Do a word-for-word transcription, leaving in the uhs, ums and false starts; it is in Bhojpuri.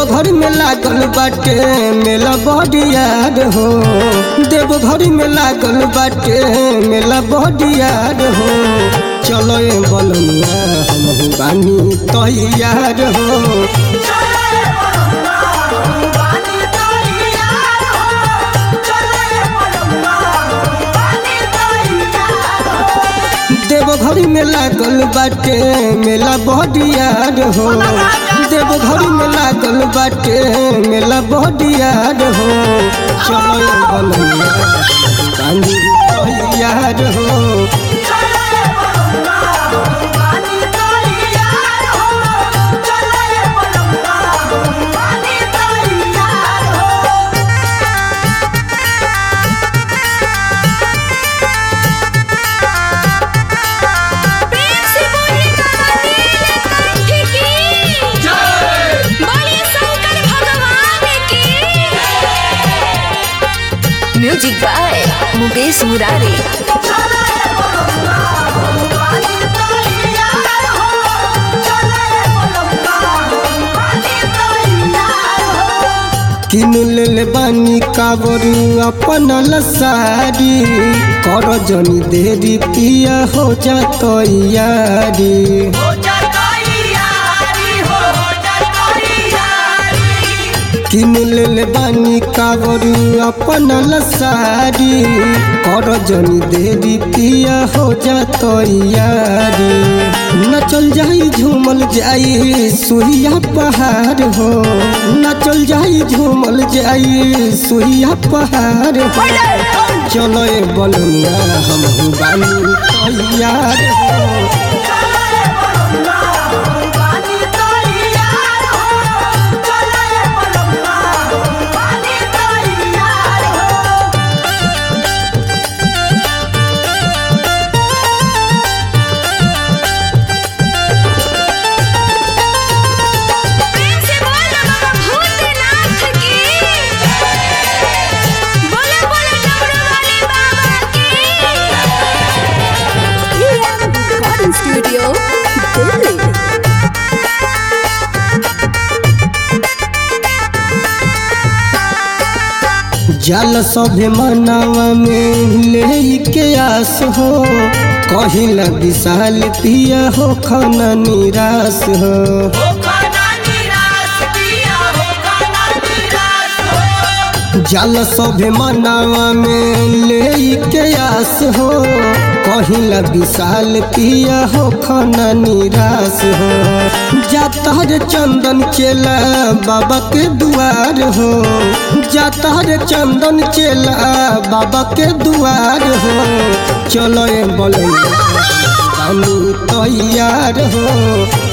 देवघर में लागल बाटे मेला बडियार हो, देवघर में लागल बाटे मेला बडियार हो। चलो ए बलनुआ हमहु बानी तैयार हो, देवघर में लागल बाटे मेला बडियार हो, देवघर में लागल बाटे मेला बडियार हो। चलो बलनुआ बानी तैयार हो, म्यूजिक बाय मुकेश मुरारी। किन ले बानी कावरू अपन लसारी, कर जनी देरी पिया हो जा तैयारी। किन ले बानी कावरू अपन लसारी, कर जनी देरी पिया हो जा तैयारी। नचल जाई झूमल जाई सुइया पहाड़ हो, नचल जाई झूमल जाई सुइया पहाड़ हो। चलो ए बलनुआ हमहु बानी तैयार हो, स्टूडियो दिल्ली। जल सभे मनावा में ले के आस हो, कहिला विशाल पिया हो खाना निराश हो। जल सभे मनावा में ले के आस हो, कहिला विशाल पिया हो खाना निराश हो। जाता रे चंदन चेला बाबा के दुआर हो, जाता रे चंदन चेला बाबा के दुआर हो। चलो ए बलनुआ बानी तैयार हो।